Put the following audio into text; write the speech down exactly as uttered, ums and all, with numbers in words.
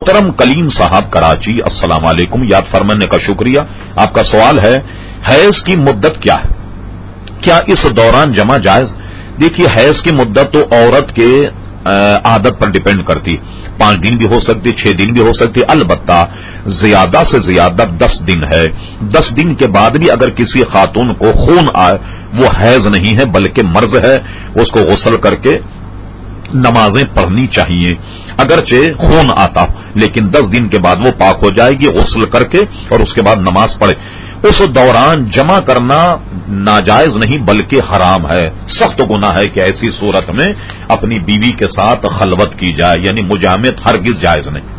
मोहतरम कलीम साहब कराची, अस्सलाम वालेकुम, याद फरमाने का शुक्रिया। आपका सवाल है, हैज की मुद्दत क्या है, क्या इस दौरान जमा जायज? देखिए, हैज की मुद्दत तो औरत के आदत पर डिपेंड करती, पांच दिन भी हो सकती, छह दिन भी हो सकती, अलबत्ता ज्यादा से ज्यादा दस दिन है। दस दिन के बाद भी अगर किसी खातून को खून आए, वो हैज नहीं है बल्कि मर्ज है, उसको गुस्ल करके नमाजें पढ़नी चाहिए। अगरचे खून आता, लेकिन दस दिन के बाद वो पाक हो जाएगी गुस्ल करके और उसके बाद नमाज पढ़े। उस दौरान जमा करना नाजायज नहीं बल्कि हराम है, सख्त गुनाह है कि ऐसी सूरत में अपनी बीवी के साथ खलवत की जाए, यानी मुजामत हरगिज जायज नहीं।